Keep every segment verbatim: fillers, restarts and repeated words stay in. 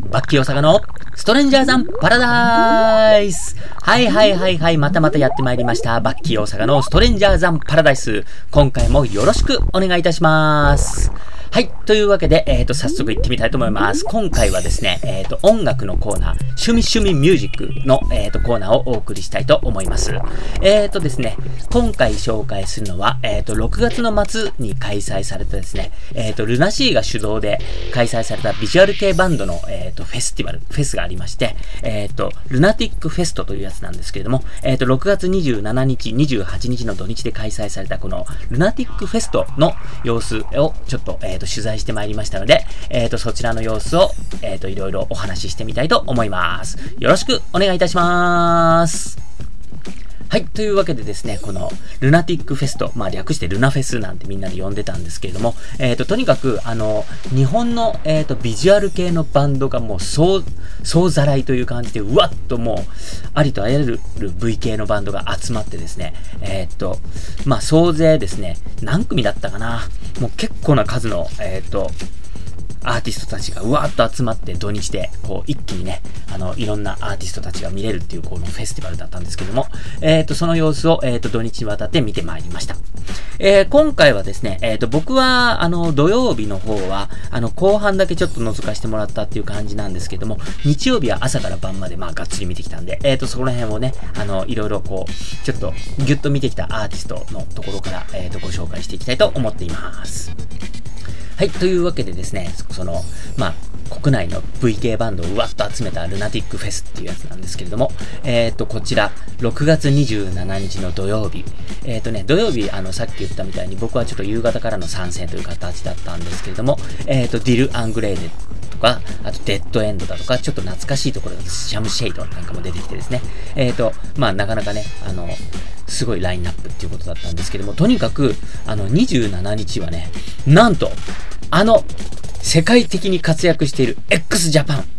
バッキー大阪のストレンジャーザンパラダイス。はいはいはいはい、またまたやってまいりました。バッキー大阪のストレンジャーザンパラダイス。今回もよろしくお願いいたします。はい。というわけで、えっと、早速行ってみたいと思います。今回はですね、えっと、音楽のコーナー、趣味趣味ミュージックの、えっと、コーナーをお送りしたいと思います。えっとですね、今回紹介するのは、えっと、ろくがつの末に開催されたですね、えっと、ルナシーが主導で開催されたビジュアル系バンドの、えっと、フェスティバル、フェスがありまして、えっと、ルナティックフェストというやつなんですけれども、えっと、ろくがつにじゅうしちにち、にじゅうはちにちの土日で開催されたこのルナティックフェストの様子をちょっと、えっと、取材してまいりましたので、えっと、そちらの様子を、えっと、いろいろお話ししてみたいと思います。よろしくお願いいたします。はい。というわけでですね、このルナティックフェスト、まあ略してルナフェスなんてみんなで呼んでたんですけれども、えっと、とにかく、あの、日本の、えっと、ビジュアル系のバンドがもう、そう、そうざらいという感じで、うわっともう、ありとあらゆる ブイ 系のバンドが集まってですね、えっと、まあ総勢ですね、何組だったかな、もう結構な数の、えっと、アーティストたちがうわーっと集まって土日でこう一気にね、あのいろんなアーティストたちが見れるっていうこのフェスティバルだったんですけども、えっとその様子をえっと土日にわたって見てまいりました。えー、今回はですね、えっと僕はあの土曜日の方はあの後半だけちょっと覗かせてもらったっていう感じなんですけども、日曜日は朝から晩までまあがっつり見てきたんで、えっとそこら辺をね、あのいろいろこうちょっとギュッと見てきたアーティストのところからえっとご紹介していきたいと思っています。はい。というわけでですね、その、まあ、国内の ブイ 系バンドをうわっと集めたルナティックフェスっていうやつなんですけれども、えっと、こちら、ろくがつにじゅうしちにちの土曜日。えっとね、土曜日、あの、さっき言ったみたいに僕はちょっと夕方からの参戦という形だったんですけれども、えっと、ディル・アングレーネとか、あと、デッドエンドだとか、ちょっと懐かしいところだと、シャムシェイドなんかも出てきてですね、えっと、まあ、なかなかね、あの、すごいラインナップっていうことだったんですけども、とにかく、あの、にじゅうしちにちはね、なんと、あの、世界的に活躍している x ジャパン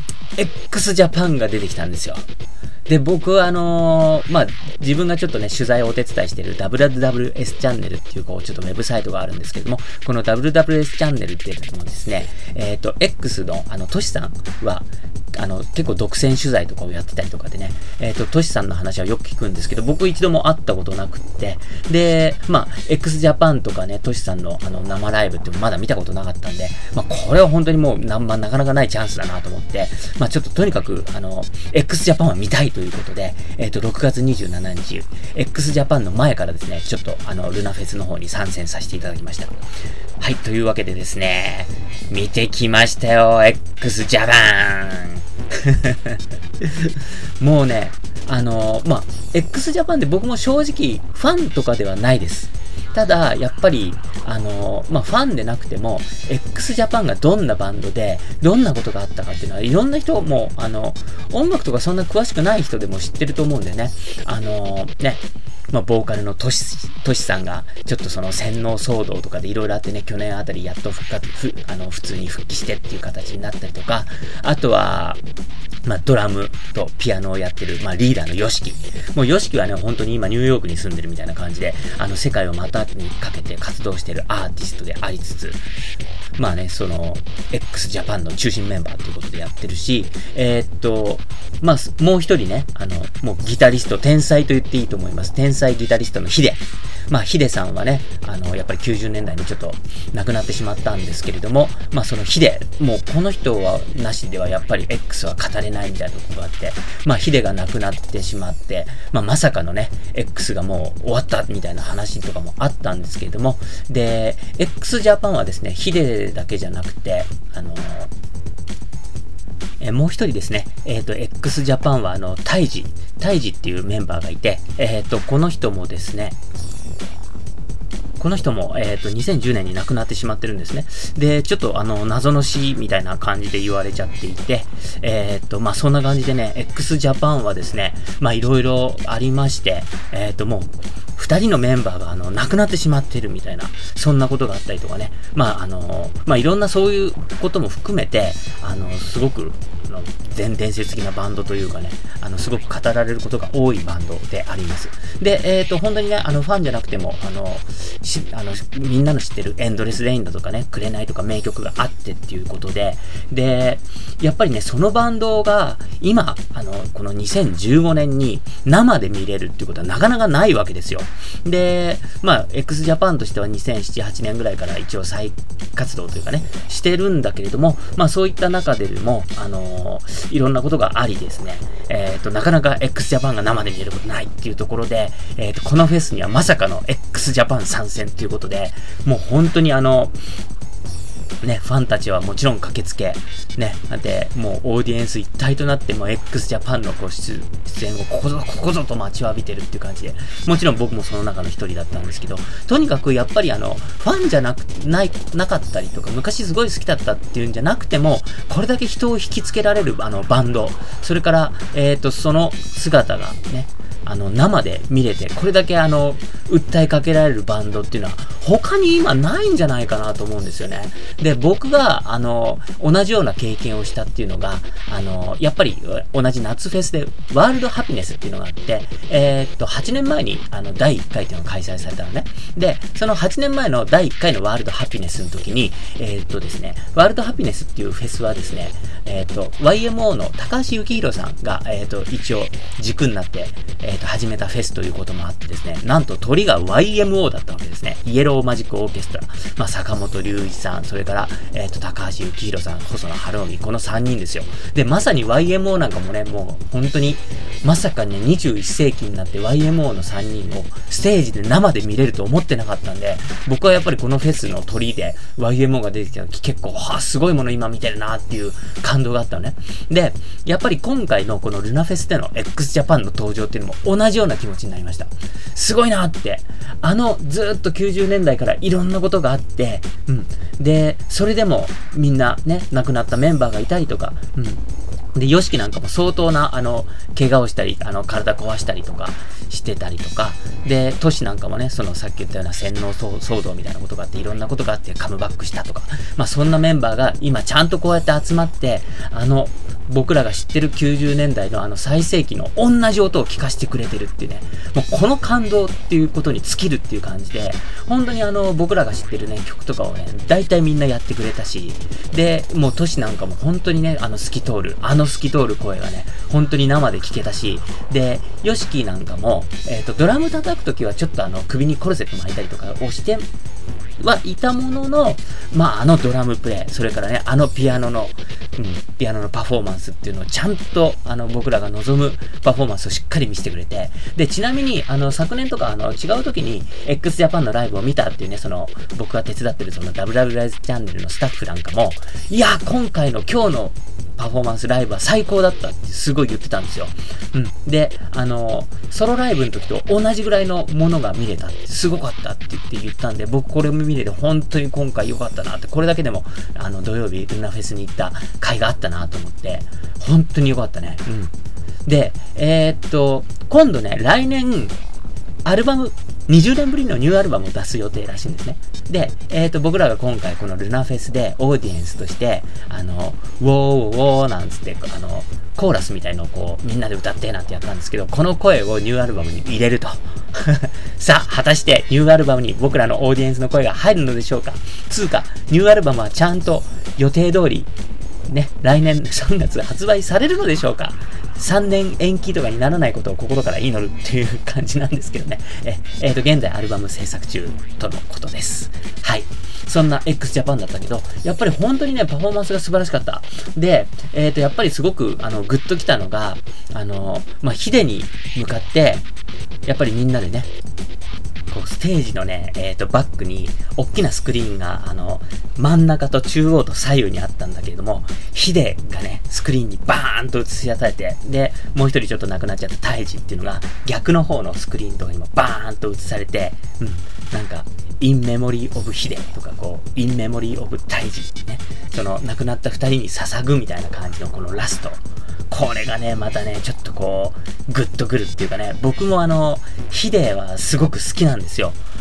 x ジャパンが出てきたんですよ。で、僕はあのー、まあ、自分がちょっとね、取材をお手伝いしている ダブリューダブリューエス チャンネルっていう、こう、ちょっとウェブサイトがあるんですけども、この ダブリューダブリューエス チャンネルっていうのもですね、えっと、X の、あの、トシさんは、あの、結構独占取材とかをやってたりとかでね、えっと、トシさんの話はよく聞くんですけど、僕一度も会ったことなくって、で、まあ、x ジャパンとかね、トシさんのあの、生ライブってまだ見たことなかったんで、まあ、これは本当にもう、な、まあ、なかなかないチャンスだなと思って、まあ、ちょっととにかく、あの、x ジャパンは見たいということで、えっと、ろくがつにじゅうしちにち、x ジャパンの前からですね、ちょっと、あの、ルナフェスの方に参戦させていただきました。はい、というわけでですね、見てきましたよ、x ジャパンもうね、あのー、まあ、x ジャパンで僕も正直ファンとかではないです。ただ、やっぱり、あのー、まあ、ファンでなくても、x ジャパンがどんなバンドで、どんなことがあったかっていうのは、いろんな人も、あの、音楽とかそんな詳しくない人でも知ってると思うんだよね。あのー、ね。まあ、ボーカルのトシ、トシさんが、ちょっとその洗脳騒動とかでいろいろあってね、去年あたりやっと復活、ふ、あの、普通に復帰してっていう形になったりとか、あとは、まあ、ドラムとピアノをやってる、まあ、リーダーのヨシキ。もうヨシキはね、本当に今ニューヨークに住んでるみたいな感じで、あの、世界を股にかけて活動しているアーティストでありつつ、まあね、その、x ジャパンの中心メンバーということでやってるし、えー、っと、まあ、もう一人ね、あの、もうギタリスト、天才と言っていいと思います。天才ギタリストのヒデ。まあ、ヒデさんはね、あの、やっぱりきゅうじゅうねんだいにちょっと亡くなってしまったんですけれども、まあ、そのヒデ、もうこの人はなしではやっぱり X は語れないみたいなところがあって、まあ、ヒデが亡くなってしまって、まあ、まさかのね、X がもう終わったみたいな話とかもあったんですけれども、で、x ジャパンはですね、ヒデだけじゃなくて、あの、えもう一人ですね、えっと、x ジャパンはあの、タイジ、タイジっていうメンバーがいて、えっと、この人もですね、この人も、えっと、にせんじゅうねんに亡くなってしまってるんですね。で、ちょっとあの、謎の死みたいな感じで言われちゃっていて、えっと、まあ、そんな感じでね、x ジャパンはですね、まあ、いろいろありまして、えっと、もう、二人のメンバーがあの亡くなってしまっているみたいな、そんなことがあったりとかね、まああのまあいろんなそういうことも含めて、あのすごく伝伝説的なバンドというかね、あのすごく語られることが多いバンドであります。で、えっと本当にね、あのファンじゃなくてもあの知しあのみんなの知ってるエンドレスレインだとかね、紅とか名曲があってっていうことで、でやっぱりねそのバンドが今あのこのにせんじゅうごねんに生で見れるっていうことはなかなかないわけですよ。でまあ x ジャパンとしてはにせんなな、はちねんぐらいから一応再活動というかねしてるんだけれども、まあそういった中でもあのー、いろんなことがありですね、えっとなかなか x ジャパンが生で見れることないっていうところで、えっとこのフェスにはまさかの x ジャパン参戦ということで、もう本当にあのね、ファンたちはもちろん駆けつけ、ね、で、もうオーディエンス一体となって、もう x ジャパンのこう 出, 出演をここぞ、ここぞと待ちわびてるっていう感じで、もちろん僕もその中の一人だったんですけど、とにかくやっぱりあの、ファンじゃなく、ない、なかったりとか、昔すごい好きだったっていうんじゃなくても、これだけ人を引きつけられるあのバンド、それから、えっと、その姿がね、あの生で見れて、これだけあの訴えかけられるバンドっていうのは他に今ないんじゃないかなと思うんですよね。で、僕があの同じような経験をしたっていうのが、あのやっぱり同じ夏フェスでワールドハピネスっていうのがあって、えー、っとはちねんまえにあのだいいっかいっていうのが開催されたのね。で、そのはちねんまえのだいいっかいのワールドハピネスの時に、えー、っとですね、ワールドハピネスっていうフェスはですね、えー、っと ワイエムオー の高橋幸宏さんが、えー、っと一応軸になって、えー、っと始めたフェスということもあってですね、なんと鳥が ワイエムオー だったわけですね。イエローマジックオーケストラ、まあ、坂本龍一さん、それから、えー、と高橋幸宏さん、細野晴臣、このさんにんですよ。で、まさに ワイエムオー なんかもね、もう本当にまさかねにじゅういっせいきになって ワイエムオー のさんにんをステージで生で見れると思ってなかったんで、僕はやっぱりこのフェスの鳥で ワイエムオー が出てきた時結構、はあ、すごいもの今見てるなっていう感動があったのね。で、やっぱり今回のこのルナフェスでの x ジャパンの登場っていうのも同じような気持ちになりました。すごいなって、あのずっときゅうじゅうねんだいからいろんなことがあって、うん、でそれでもみんなね亡くなったメンバーがいたりとか、うん、で ヨシキ なんかも相当なあの怪我をしたり、あの体壊したりとかしてたりとかで、トシなんかもね、そのさっき言ったような洗脳騒動みたいなことがあって、いろんなことがあってカムバックしたとか、まあそんなメンバーが今ちゃんとこうやって集まって、あの僕らが知ってるきゅうじゅうねんだいのあの最盛期の同じ音を聞かせてくれてるっていうね、もうこの感動っていうことに尽きるっていう感じで、本当にあの僕らが知ってるね曲とかをね大体みんなやってくれたし、でもうトシなんかも本当にね、あの透き通るあの透き通る声がね本当に生で聞けたし、で ヨシキ なんかも、えーと、ドラム叩くときはちょっとあの首にコルセット巻いたりとかをしてはいたものの、まああのドラムプレイ、それからねあのピアノの、うん、ピアノのパフォーマンスっていうのをちゃんとあの僕らが望むパフォーマンスをしっかり見せてくれて、でちなみにあの昨年とかあの違う時に x ジャパンのライブを見たっていうね、その僕が手伝ってるその ダブリュダブリュー ライズチャンネルのスタッフなんかも、いや今回の今日のパフォーマンスライブは最高だったってすごい言ってたんですよ。うん。で、あのソロライブの時と同じぐらいのものが見れたって、すごかったって言って言ったんで、僕これも見れて本当に今回良かったなって、これだけでもあの土曜日ルナフェスに行った回があったなと思って、本当に良かったね。うん。で、えー、っと今度ね、来年アルバムにじゅうねんぶりのニューアルバムを出す予定らしいんですね。で、えーと、僕らが今回このルナフェスでオーディエンスとして、あの、ウォーウォーなんつって、あの、コーラスみたいのをこう、みんなで歌ってなんてやったんですけど、この声をニューアルバムに入れると。さあ、果たしてニューアルバムに僕らのオーディエンスの声が入るのでしょうか。つうか、ニューアルバムはちゃんと予定通り、ね、来年さんがつ発売されるのでしょうか。さんねん延期とかにならないことを心から祈るっていう感じなんですけどね。え、えーと、現在アルバム制作中とのことです。はい。そんな x ジャパンだったけど、やっぱり本当にね、パフォーマンスが素晴らしかった。で、えーと、やっぱりすごく、あの、グッときたのが、あの、まあ、ヒデに向かって、やっぱりみんなでね、こうステージのね、えーと、バックに大きなスクリーンがあの真ん中と中央と左右にあったんだけれども、ヒデがねスクリーンにバーンと映し出されて、でもう一人ちょっと亡くなっちゃったタイジっていうのが逆の方のスクリーンとかにもバーンと映されて、うん、なんかインメモリーオブヒデとかこうインメモリーオブタイジね、その亡くなった二人に捧ぐみたいな感じのこのラスト、これがねまたねちょっとこうグッとくるっていうかね、僕もあのヒデはすごく好きなんですよ。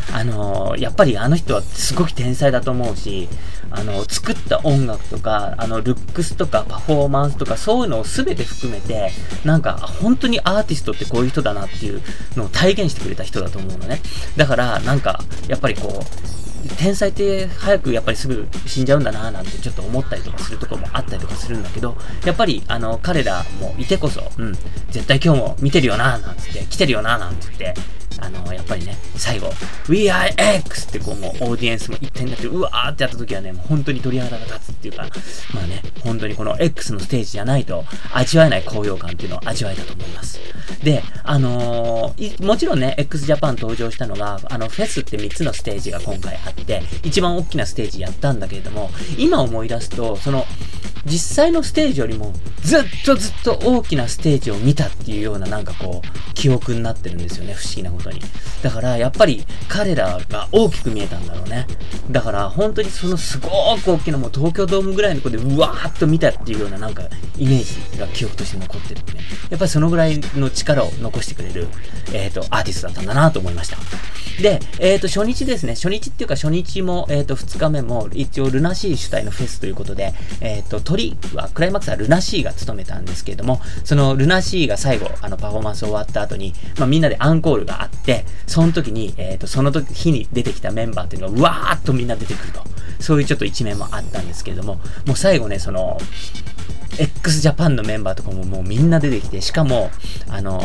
あのー、やっぱりあの人はすごく天才だと思うし、あのー、作った音楽とか、あの、ルックスとかパフォーマンスとか、そういうのを全て含めて、なんか、本当にアーティストってこういう人だなっていうのを体現してくれた人だと思うのね。だから、なんか、やっぱりこう、天才って早くやっぱりすぐ死んじゃうんだなーなんてちょっと思ったりとかするところもあったりとかするんだけど、やっぱりあの彼らもいてこそ、うん、絶対今日も見てるよなーなんつって、来てるよなーなんつって、あのやっぱりね、最後 We are X ってこうもうオーディエンスも一体になってうわーってやった時はね、もう本当に鳥肌が立つっていうか、まあね、本当にこの X のステージじゃないと味わえない高揚感っていうのを味わえたと思います。で、あのー、もちろんね、x ジャパン登場したのが、あのフェスってみっつのステージが今回あって、一番大きなステージやったんだけれども、今思い出すと、その実際のステージよりもずっとずっと大きなステージを見たっていうようななんかこう記憶になってるんですよね、不思議なことに。だからやっぱり彼らが大きく見えたんだろうね。だから本当にそのすごく大きなもう東京ドームぐらいのところでうわーっと見たっていうようななんかイメージが記憶として残ってるってね。やっぱりそのぐらいの力を残してくれる、えっと、アーティストだったんだなと思いました。で、えっと、初日ですね。初日っていうか初日も、えっと、二日目も一応ルナシー主体のフェスということで、えっと、鳥は、クライマックスはルナシーが務めたんですけれども、そのルナシーが最後、あの、パフォーマンス終わった後に、まあ、みんなでアンコールがあって、その時に、えっと、その時、日に出てきたメンバーっていうのが、うわーっとみんな出てくると。そういうちょっと一面もあったんですけれども、もう最後ね、その、x ジャパンのメンバーとかももうみんな出てきて、しかも、あの、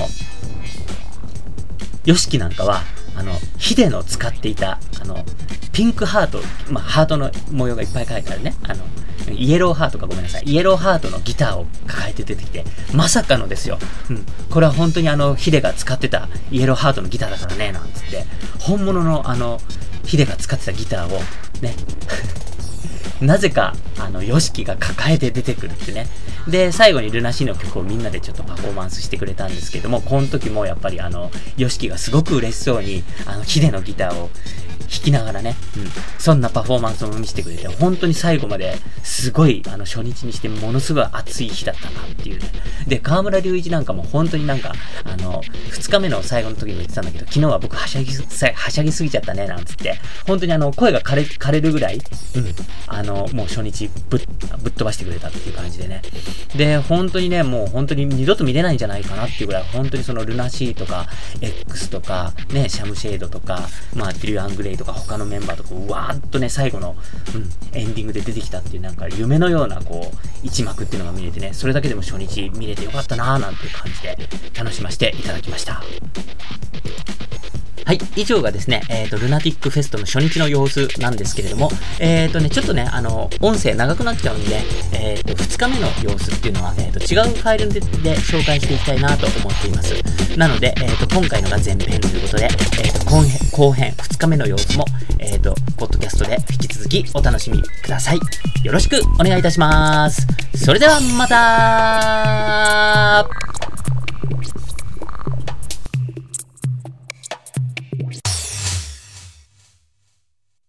ヨシキなんかは、あの、ヒデの使っていた、あの、ピンクハート、まあ、ハートの模様がいっぱい書いてあるね。あの、イエローハートかごめんなさい。イエローハートのギターを抱えて出てきて、まさかのですよ。うん。これは本当にあの、ヒデが使ってたイエローハートのギターだからね、なんつって、本物のあの、ヒデが使ってたギターを、ね、なぜか、あの、ヨシキが抱えて出てくるってね。で、最後にルナシーの曲をみんなでちょっとパフォーマンスしてくれたんですけども、この時もやっぱりあの、ヨシキがすごく嬉しそうに、あの、ヒデのギターを弾きながらね、うん、そんなパフォーマンスを見せてくれて、本当に最後まですごい、あの、初日にしてものすごい熱い日だったなっていうね。で、河村隆一なんかも本当になんか、あの、二日目の最後の時も言ってたんだけど、昨日は僕はしゃぎす、はしゃぎすぎちゃったね、なんつって、本当にあの、声が枯れ、枯れるぐらい、うん、あの、もう初日ぶっ、ぶっ飛ばしてくれたっていう感じでね。で、本当にね、もう本当に二度と見れないんじゃないかなっていうぐらい、本当にそのルナシーとか、X とか、ね、シャムシェードとか、まあ、ディル・アングレイとか他のメンバーとか、うわーっとね、最後の、うん、エンディングで出てきたっていうなんか夢のようなこう、一幕っていうのが見れてね、それだけでも初日見れてよかったなーなんていう感じで楽しませていただきました。はい。以上がですね、えっと、ルナティックフェストの初日の様子なんですけれども、えっとね、ちょっとね、あの、音声長くなっちゃうんで、えっと、二日目の様子っていうのは、えっと、違うファイルでで紹介していきたいなと思っています。なので、えっと、今回のが前編ということで、えっと、後編、後編、二日目の様子も、えっと、ポッドキャストで引き続きお楽しみください。よろしくお願いいたします。それでは、またー